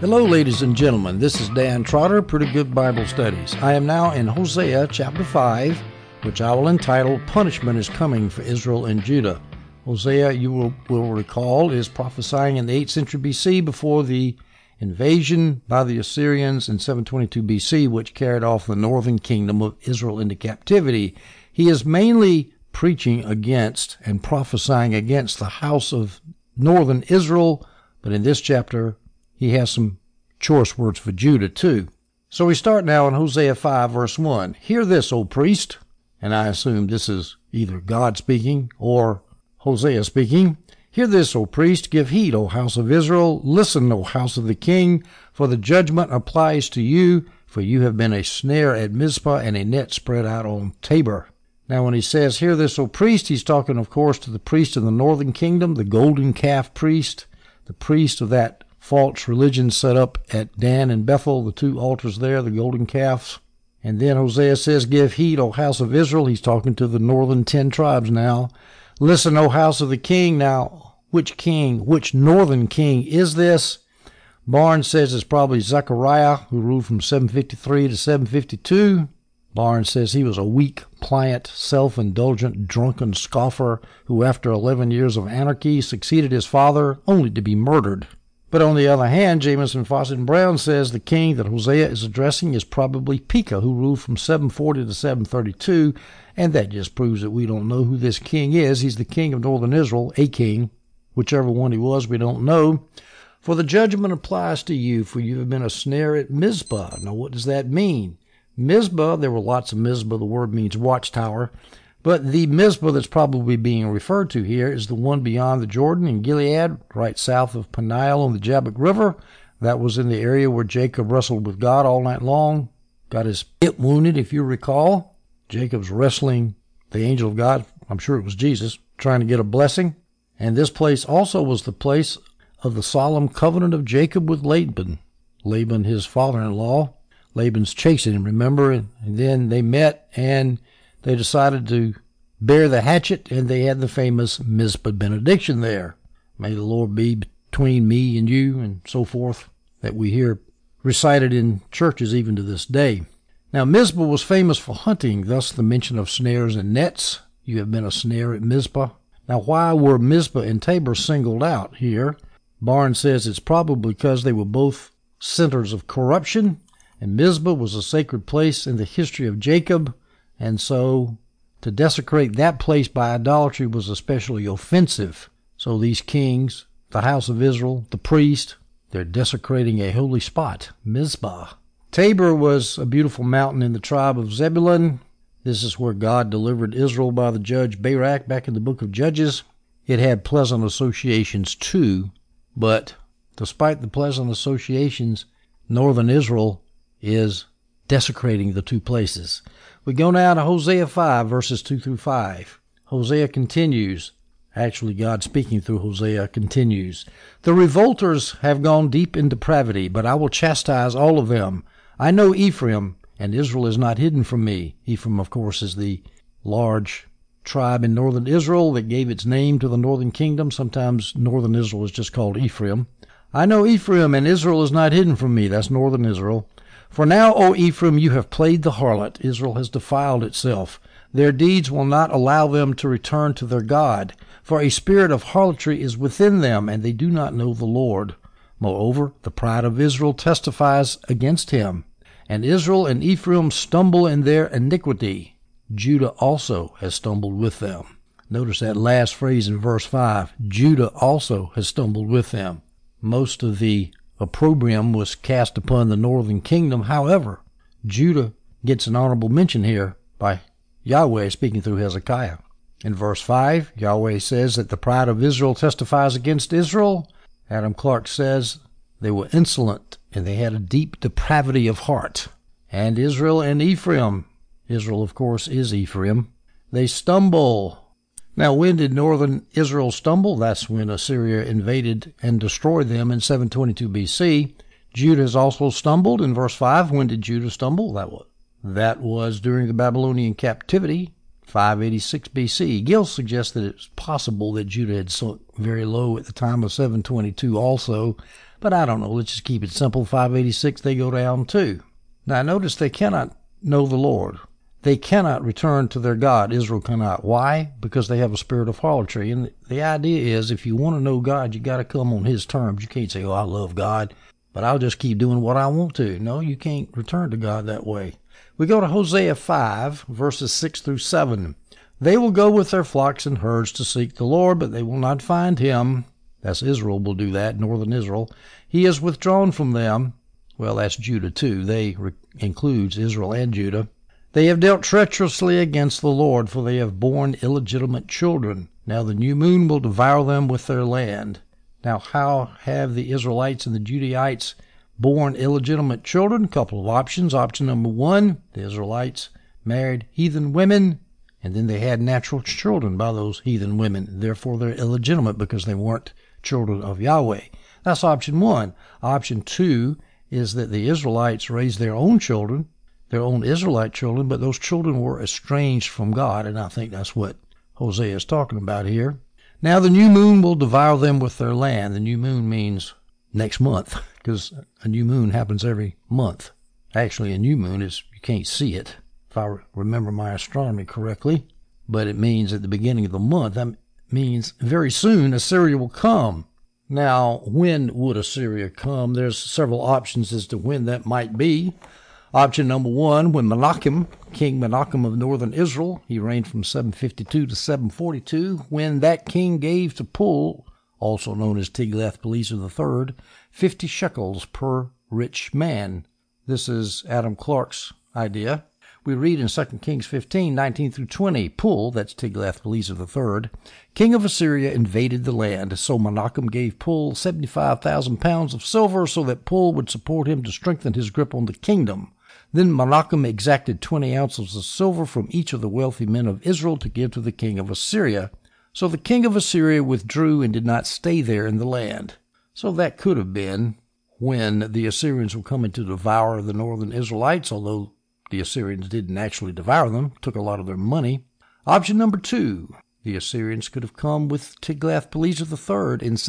Hello, ladies and gentlemen. This is Dan Trotter, Pretty Good Bible Studies. I am now in Hosea chapter 5, which I will entitle Punishment is Coming for Israel and Judah. Hosea, you will recall, is prophesying in the 8th century BC before the invasion by the Assyrians in 722 BC, which carried off the northern kingdom of Israel into captivity. He is mainly preaching against and prophesying against the house of northern Israel, but in this chapter, he has some choice words for Judah, too. So we start now in Hosea 5, verse 1. Hear this, O priest, and I assume this is either God speaking or Hosea speaking. Hear this, O priest, give heed, O house of Israel. Listen, O house of the king, for the judgment applies to you, for you have been a snare at Mizpah and a net spread out on Tabor. Now, when he says, hear this, O priest, he's talking, of course, to the priest of the northern kingdom, the golden calf priest, the priest of that false religion set up at Dan and Bethel, the two altars there, the golden calves. And then Hosea says, give heed, O house of Israel. He's talking to the northern 10 tribes now. Listen, O house of the king. Now, which king, which northern king is this? Barnes says it's probably Zechariah, who ruled from 753 to 752. Barnes says he was a weak, pliant, self-indulgent, drunken scoffer who, after 11 years of anarchy, succeeded his father only to be murdered. But on the other hand, Jamieson, Fawcett, and Brown says the king that Hosea is addressing is probably Pekah, who ruled from 740 to 732, and that just proves that we don't know who this king is. He's the king of northern Israel, a king. Whichever one he was, we don't know. For the judgment applies to you, for you have been a snare at Mizpah. Now, what does that mean? Mizpah, there were lots of Mizpah. The word means watchtower. But the Mizpah that's probably being referred to here is the one beyond the Jordan in Gilead, right south of Peniel on the Jabbok River. That was in the area where Jacob wrestled with God all night long. Got his hip wounded, if you recall. Jacob's wrestling the angel of God, I'm sure it was Jesus, trying to get a blessing. And this place also was the place of the solemn covenant of Jacob with Laban. Laban, his father-in-law. Laban's chasing him, remember? And then they met and they decided to bear the hatchet, and they had the famous Mizpah benediction there. May the Lord be between me and you, and so forth, that we hear recited in churches even to this day. Now, Mizpah was famous for hunting, thus the mention of snares and nets. You have been a snare at Mizpah. Now, why were Mizpah and Tabor singled out here? Barnes says it's probably because they were both centers of corruption, and Mizpah was a sacred place in the history of Jacob, and so to desecrate that place by idolatry was especially offensive. So these kings, the house of Israel, the priest, they're desecrating a holy spot, Mizpah. Tabor was a beautiful mountain in the tribe of Zebulun. This is where God delivered Israel by the judge Barak back in the book of Judges. It had pleasant associations too, but despite the pleasant associations, northern Israel is desecrating the two places. We go now to Hosea 5, verses 2 through 5. Hosea continues. Actually, God speaking through Hosea continues. The revolters have gone deep in depravity, but I will chastise all of them. I know Ephraim, and Israel is not hidden from me. Ephraim, of course, is the large tribe in northern Israel that gave its name to the northern kingdom. Sometimes northern Israel is just called Ephraim. I know Ephraim, and Israel is not hidden from me. That's northern Israel. For now, O Ephraim, you have played the harlot. Israel has defiled itself. Their deeds will not allow them to return to their God. For a spirit of harlotry is within them, and they do not know the Lord. Moreover, the pride of Israel testifies against him. And Israel and Ephraim stumble in their iniquity. Judah also has stumbled with them. Notice that last phrase in verse 5. Judah also has stumbled with them. Most of the opprobrium was cast upon the northern kingdom. However, Judah gets an honorable mention here by Yahweh speaking through Hezekiah. In verse 5, Yahweh says that the pride of Israel testifies against Israel. Adam Clarke says they were insolent and they had a deep depravity of heart. And Israel and Ephraim, Israel, of course, is Ephraim, they stumble. Now, when did northern Israel stumble? That's when Assyria invaded and destroyed them in 722 BC. Judah has also stumbled. In verse 5, when did Judah stumble? That was during the Babylonian captivity, 586 BC. Gill suggests that it's possible that Judah had sunk very low at the time of 722 also. But I don't know. Let's just keep it simple. 586, they go down too. Now notice they cannot know the Lord. They cannot return to their God. Israel cannot. Why? Because they have a spirit of harlotry. And the idea is if you want to know God, you got to come on his terms. You can't say, oh, I love God, but I'll just keep doing what I want to. No, you can't return to God that way. We go to Hosea 5, verses 6 through 7. They will go with their flocks and herds to seek the Lord, but they will not find him. That's Israel will do that, northern Israel. He is withdrawn from them. Well, that's Judah too. They includes Israel and Judah. They have dealt treacherously against the Lord, for they have borne illegitimate children. Now the new moon will devour them with their land. Now how have the Israelites and the Judaites borne illegitimate children? A couple of options. Option number one, the Israelites married heathen women, and then they had natural children by those heathen women. Therefore, they're illegitimate because they weren't children of Yahweh. That's option one. Option two is that the Israelites raised their own children, their own Israelite children, but those children were estranged from God, and I think that's what Hosea is talking about here. Now the new moon will devour them with their land. The new moon means next month, because a new moon happens every month. Actually, a new moon is, you can't see it, if I remember my astronomy correctly, but it means at the beginning of the month. That means very soon Assyria will come. Now, when would Assyria come? There's several options as to when that might be. Option number one, when Menachem, King Menachem of northern Israel, he reigned from 752 to 742, when that king gave to Pul, also known as Tiglath-Pileser III, 50 shekels per rich man. This is Adam Clark's idea. We read in 2 Kings 15, 19 through 20, Pul, that's Tiglath-Pileser III, king of Assyria, invaded the land. So Menachem gave Pul 75,000 pounds of silver so that Pul would support him to strengthen his grip on the kingdom. Then Menachem exacted 20 ounces of silver from each of the wealthy men of Israel to give to the king of Assyria. So the king of Assyria withdrew and did not stay there in the land. So that could have been when the Assyrians were coming to devour the northern Israelites, although the Assyrians didn't actually devour them, took a lot of their money. Option number two, the Assyrians could have come with Tiglath-Pileser III in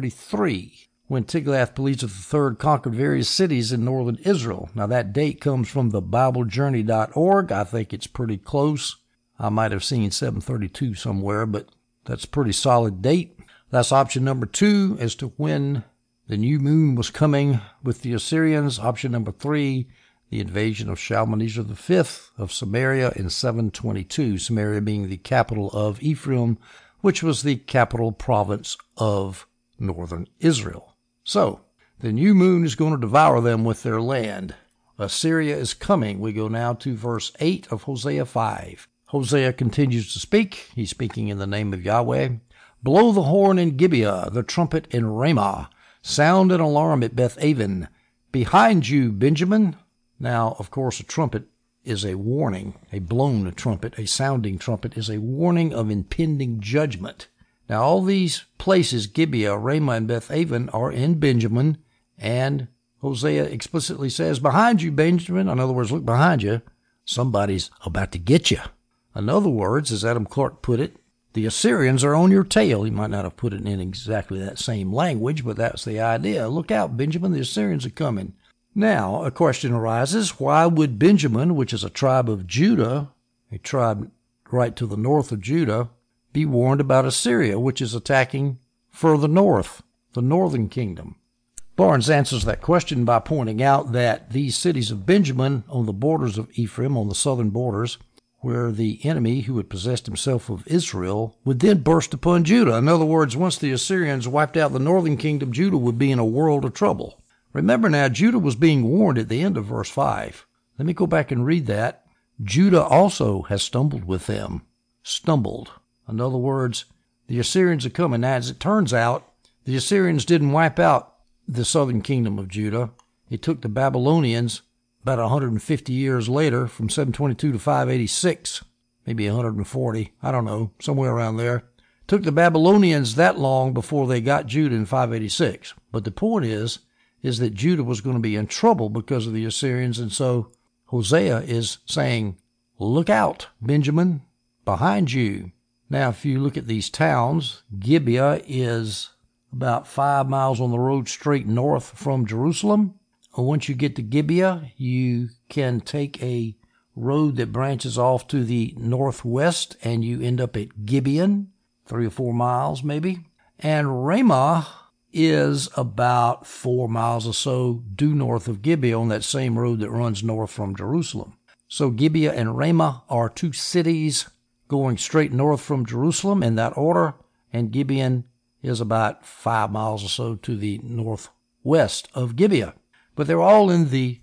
733, when Tiglath-Pileser III conquered various cities in northern Israel. Now that date comes from the BibleJourney.org. I think it's pretty close. I might have seen 732 somewhere, but that's a pretty solid date. That's option number two as to when the new moon was coming with the Assyrians. Option number three, the invasion of Shalmaneser V of Samaria in 722, Samaria being the capital of Ephraim, which was the capital province of northern Israel. So, the new moon is going to devour them with their land. Assyria is coming. We go now to verse 8 of Hosea 5. Hosea continues to speak. He's speaking in the name of Yahweh. Blow the horn in Gibeah, the trumpet in Ramah. Sound an alarm at Beth-aven. Behind you, Benjamin. Now, of course, a trumpet is a warning. A blown trumpet, a sounding trumpet, is a warning of impending judgment. Now, all these places, Gibeah, Ramah, and Beth-aven, are in Benjamin, and Hosea explicitly says, behind you, Benjamin. In other words, look behind you. Somebody's about to get you. In other words, as Adam Clark put it, the Assyrians are on your tail. He might not have put it in exactly that same language, but that's the idea. Look out, Benjamin, the Assyrians are coming. Now, a question arises, why would Benjamin, which is a tribe of Judah, a tribe right to the north of Judah, be warned about Assyria, which is attacking further north, the northern kingdom? Barnes answers that question by pointing out that these cities of Benjamin on the borders of Ephraim, on the southern borders, where the enemy who had possessed himself of Israel would then burst upon Judah. In other words, once the Assyrians wiped out the northern kingdom, Judah would be in a world of trouble. Remember now, Judah was being warned at the end of verse 5. Let me go back and read that. Judah also has stumbled with them. Stumbled. In other words, the Assyrians are coming. Now, as it turns out, the Assyrians didn't wipe out the southern kingdom of Judah. It took the Babylonians about 150 years later, from 722 to 586, maybe 140, I don't know, somewhere around there. It took the Babylonians that long before they got Judah in 586. But the point is that Judah was going to be in trouble because of the Assyrians, and so Hosea is saying, look out, Benjamin, behind you. Now, if you look at these towns, Gibeah is about 5 miles on the road straight north from Jerusalem. Once you get to Gibeah, you can take a road that branches off to the northwest, and you end up at Gibeon, 3 or 4 miles maybe. And Ramah is about 4 miles or so due north of Gibeah on that same road that runs north from Jerusalem. So Gibeah and Ramah are 2 cities going straight north from Jerusalem in that order, and Gibeon is about 5 miles or so to the northwest of Gibeah. But they're all in the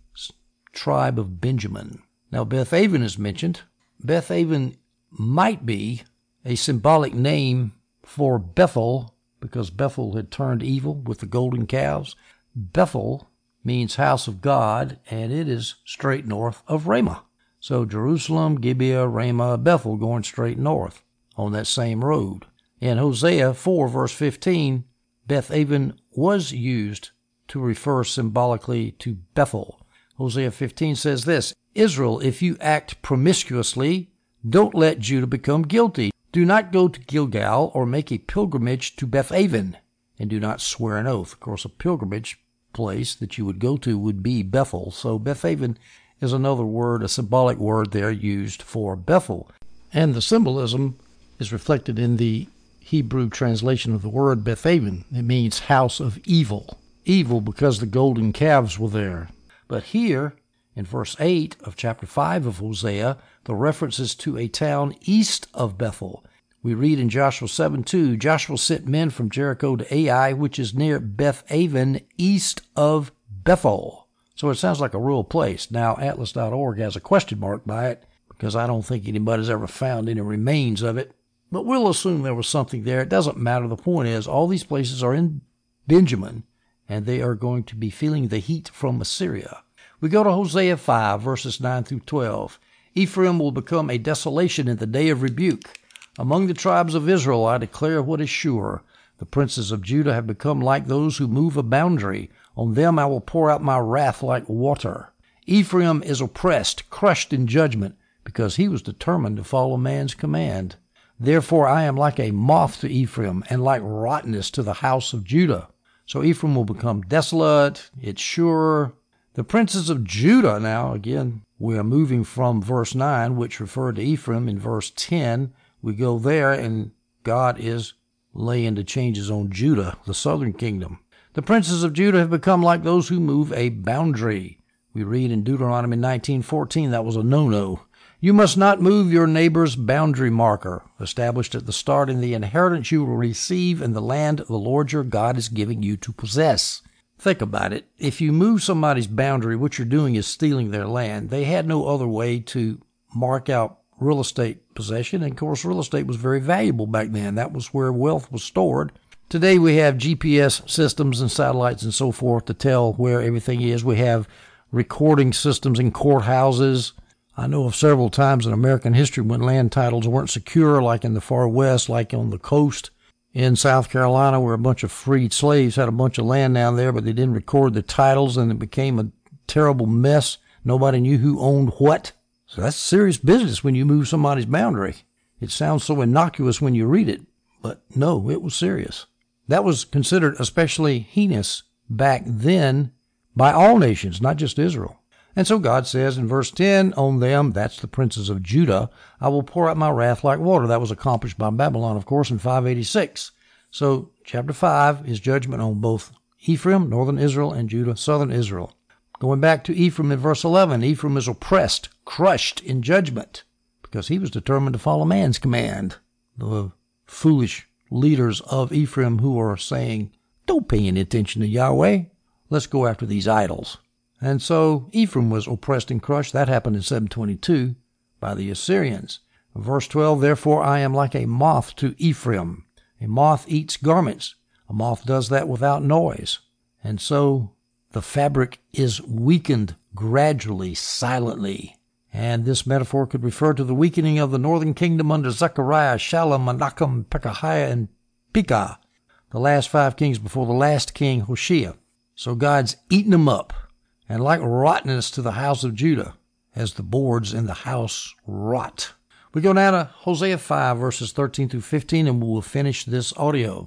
tribe of Benjamin. Now Bethaven is mentioned. Bethaven might be a symbolic name for Bethel, because Bethel had turned evil with the golden calves. Bethel means house of God, and it is straight north of Ramah. So Jerusalem, Gibeah, Ramah, Bethel going straight north on that same road. In Hosea 4, verse 15, Bethaven was used to refer symbolically to Bethel. Hosea 15 says this, Israel, if you act promiscuously, don't let Judah become guilty. Do not go to Gilgal or make a pilgrimage to Bethaven, and do not swear an oath. Of course, a pilgrimage place that you would go to would be Bethel. So Bethaven is another word, a symbolic word there used for Bethel. And the symbolism is reflected in the Hebrew translation of the word Bethaven. It means house of evil. Evil because the golden calves were there. But here, in verse 8 of chapter 5 of Hosea, the reference is to a town east of Bethel. We read in Joshua 7:2, Joshua sent men from Jericho to Ai, which is near Bethaven, east of Bethel. So it sounds like a real place. Now, Atlas.org has a question mark by it, because I don't think anybody's ever found any remains of it. But we'll assume there was something there. It doesn't matter. The point is, all these places are in Benjamin, and they are going to be feeling the heat from Assyria. We go to Hosea 5, verses 9 through 12. Ephraim will become a desolation in the day of rebuke. Among the tribes of Israel I declare what is sure. The princes of Judah have become like those who move a boundary. On them I will pour out my wrath like water. Ephraim is oppressed, crushed in judgment, because he was determined to follow man's command. Therefore I am like a moth to Ephraim, and like rottenness to the house of Judah. So Ephraim will become desolate, it's sure. The princes of Judah, now again, we are moving from verse 9, which referred to Ephraim, in verse 10. We go there, and God is laying the changes on Judah, the southern kingdom. The princes of Judah have become like those who move a boundary. We read in Deuteronomy 19:14, that was a no-no. You must not move your neighbor's boundary marker, established at the start in the inheritance you will receive in the land the Lord your God is giving you to possess. Think about it. If you move somebody's boundary, what you're doing is stealing their land. They had no other way to mark out real estate possession. And of course, real estate was very valuable back then. That was where wealth was stored. Today we have GPS systems and satellites and so forth to tell where everything is. We have recording systems in courthouses. I know of several times in American history when land titles weren't secure, like in the far west, like on the coast in South Carolina, where a bunch of freed slaves had a bunch of land down there, but they didn't record the titles, and it became a terrible mess. Nobody knew who owned what. So that's serious business when you move somebody's boundary. It sounds so innocuous when you read it, but no, it was serious. That was considered especially heinous back then by all nations, not just Israel. And so God says in verse 10, on them, that's the princes of Judah, I will pour out my wrath like water. That was accomplished by Babylon, of course, in 586. So chapter 5 is judgment on both Ephraim, northern Israel, and Judah, southern Israel. Going back to Ephraim in verse 11, Ephraim is oppressed, crushed in judgment, because he was determined to follow man's command. The foolish leaders of Ephraim who are saying, don't pay any attention to Yahweh. Let's go after these idols. And so Ephraim was oppressed and crushed. That happened in 722 by the Assyrians. Verse 12, therefore I am like a moth to Ephraim. A moth eats garments. A moth does that without noise. And so the fabric is weakened gradually, silently. And this metaphor could refer to the weakening of the northern kingdom under Zechariah, Shallum, Menachem, Pekahiah, and Pekah, the last 5 kings before the last king, Hoshea. So God's eaten them up. And like rottenness to the house of Judah, as the boards in the house rot. We go now to Hosea 5, verses 13 through 15, and we will finish this audio.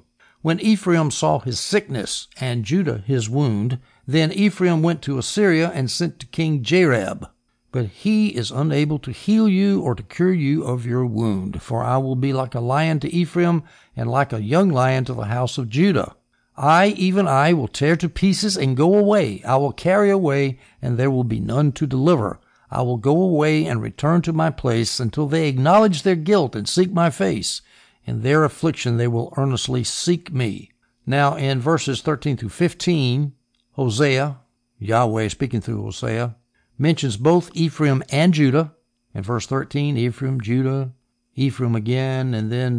When Ephraim saw his sickness and Judah his wound, then Ephraim went to Assyria and sent to King Jareb. But he is unable to heal you or to cure you of your wound. For I will be like a lion to Ephraim and like a young lion to the house of Judah. I, even I, will tear to pieces and go away. I will carry away, and there will be none to deliver. I will go away and return to my place until they acknowledge their guilt and seek my face. In their affliction they will earnestly seek me. Now in verses 13 through 15, Hosea, Yahweh speaking through Hosea, mentions both Ephraim and Judah. In verse 13, Ephraim, Judah, Ephraim again, and then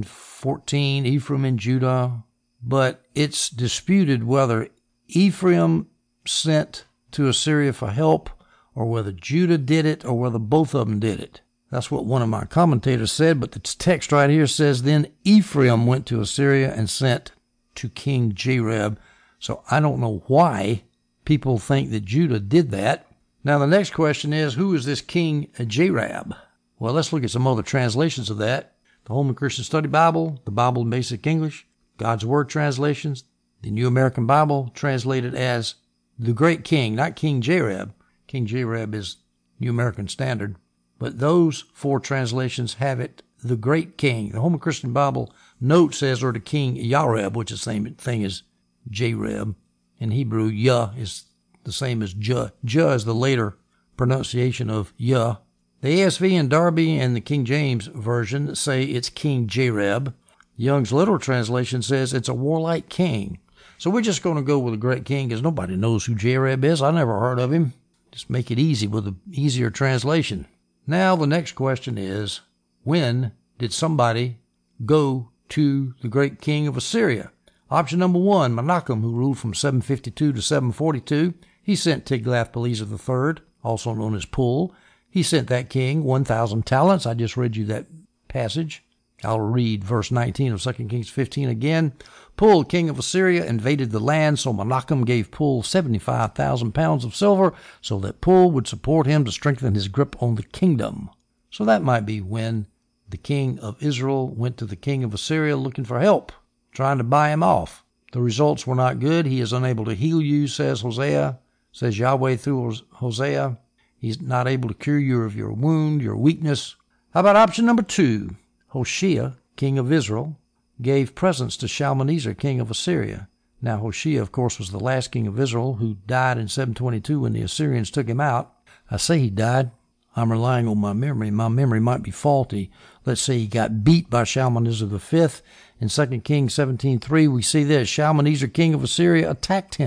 14, Ephraim and Judah. But it's disputed whether Ephraim sent to Assyria for help, or whether Judah did it, or whether both of them did it. That's what one of my commentators said, but the text right here says, then Ephraim went to Assyria and sent to King Jareb. So I don't know why people think that Judah did that. Now the next question is, who is this King Jareb? Well, let's look at some other translations of that. The Holman Christian Study Bible, the Bible in Basic English, God's Word translations, the New American Bible translated as the Great King, not King Jareb. King Jareb is New American Standard. But those four translations have it, the Great King. The Holman Christian Bible note says, or the King Yareb, which is the same thing as Jareb. In Hebrew, Yah is the same as Juh. Juh is the later pronunciation of Yah. The ASV and Darby and the King James Version say it's King Jareb. Young's Literal Translation says it's a warlike king. So we're just going to go with the Great King because nobody knows who Jareb is. I never heard of him. Just make it easy with an easier translation. Now the next question is, when did somebody go to the Great King of Assyria? Option number one, Menachem, who ruled from 752 to 742. He sent Tiglath-Pileser III, also known as Pul. He sent that king 1,000 talents. I just read you that passage. I'll read verse 19 of 2 Kings 15 again. Pul, king of Assyria, invaded the land, so Menachem gave Pul 75,000 pounds of silver so that Pul would support him to strengthen his grip on the kingdom. So that might be when the king of Israel went to the king of Assyria looking for help, trying to buy him off. The results were not good. He is unable to heal you, says Hosea, says Yahweh through Hosea. He's not able to cure you of your wound, your weakness. How about option number two? Hoshea, king of Israel, gave presents to Shalmaneser, king of Assyria. Now, Hoshea, of course, was the last king of Israel who died in 722 when the Assyrians took him out. I say he died. I'm relying on my memory. My memory might be faulty. Let's say he got beat by Shalmaneser V. In 2 Kings 17:3, we see this. Shalmaneser, king of Assyria, attacked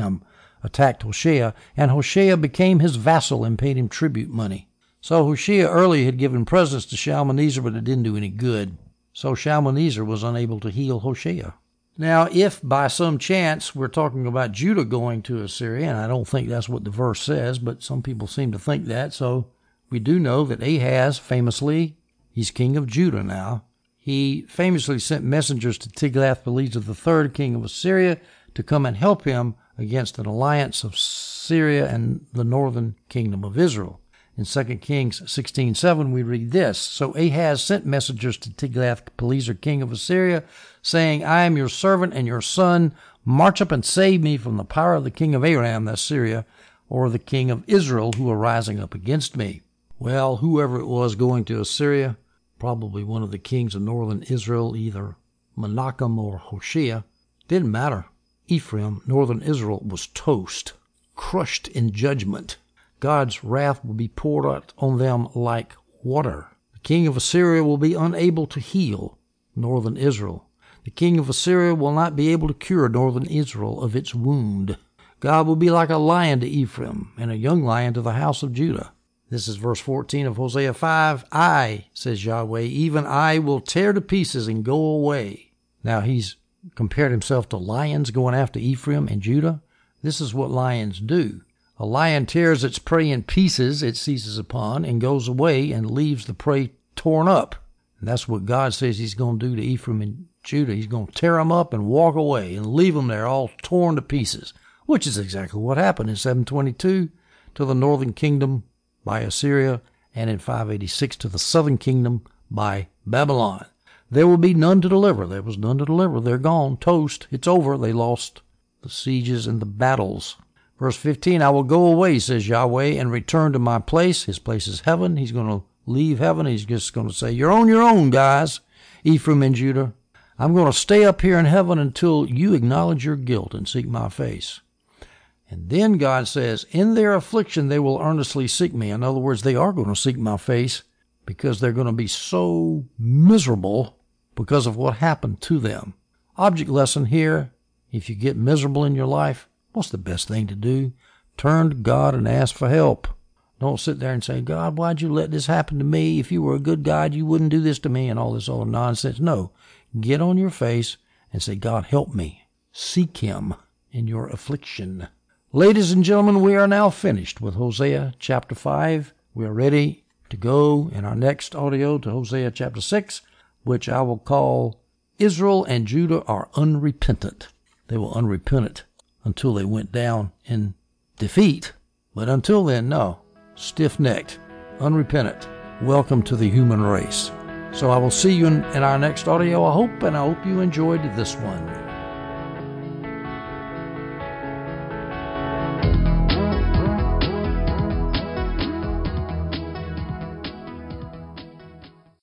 Hoshea, and Hoshea became his vassal and paid him tribute money. So Hoshea earlier had given presents to Shalmaneser, but it didn't do any good. So Shalmaneser was unable to heal Hoshea. Now, if by some chance we're talking about Judah going to Assyria, and I don't think that's what the verse says, but some people seem to think that, so we do know that Ahaz, famously, he's king of Judah now, he famously sent messengers to Tiglath-Pileser III, king of Assyria, to come and help him against an alliance of Syria and the northern kingdom of Israel. In 2 Kings 16:7, we read this. So Ahaz sent messengers to Tiglath-Pileser, king of Assyria, saying, I am your servant and your son. March up and save me from the power of the king of Aram, that's Syria, or the king of Israel, who are rising up against me. Well, whoever it was going to Assyria, probably one of the kings of northern Israel, either Menachem or Hoshea, didn't matter. Ephraim, northern Israel, was toast, crushed in judgment. God's wrath will be poured out on them like water. The king of Assyria will be unable to heal northern Israel. The king of Assyria will not be able to cure northern Israel of its wound. God will be like a lion to Ephraim and a young lion to the house of Judah. This is verse 14 of Hosea 5. I, says Yahweh, even I will tear to pieces and go away. Now he's compared himself to lions going after Ephraim and Judah. This is what lions do. A lion tears its prey in pieces it seizes upon and goes away and leaves the prey torn up. And that's what God says he's going to do to Ephraim and Judah. He's going to tear them up and walk away and leave them there all torn to pieces, which is exactly what happened in 722 to the northern kingdom by Assyria and in 586 to the southern kingdom by Babylon. There will be none to deliver. There was none to deliver. They're gone. Toast. It's over. They lost the sieges and the battles. Verse 15, I will go away, says Yahweh, and return to my place. His place is heaven. He's going to leave heaven. He's just going to say, you're on your own, guys, Ephraim and Judah. I'm going to stay up here in heaven until you acknowledge your guilt and seek my face. And then God says, in their affliction they will earnestly seek me. In other words, they are going to seek my face because they're going to be so miserable because of what happened to them. Object lesson here, if you get miserable in your life, what's the best thing to do? Turn to God and ask for help. Don't sit there and say, God, why'd you let this happen to me? If you were a good God, you wouldn't do this to me and all this other nonsense. No, get on your face and say, God, help me. Seek him in your affliction. Ladies and gentlemen, we are now finished with Hosea chapter 5. We are ready to go in our next audio to Hosea chapter 6, which I will call Israel and Judah are unrepentant. They were unrepentant until they went down in defeat. But until then, no. Stiff-necked, unrepentant. Welcome to the human race. So I will see you in our next audio, I hope, and I hope you enjoyed this one.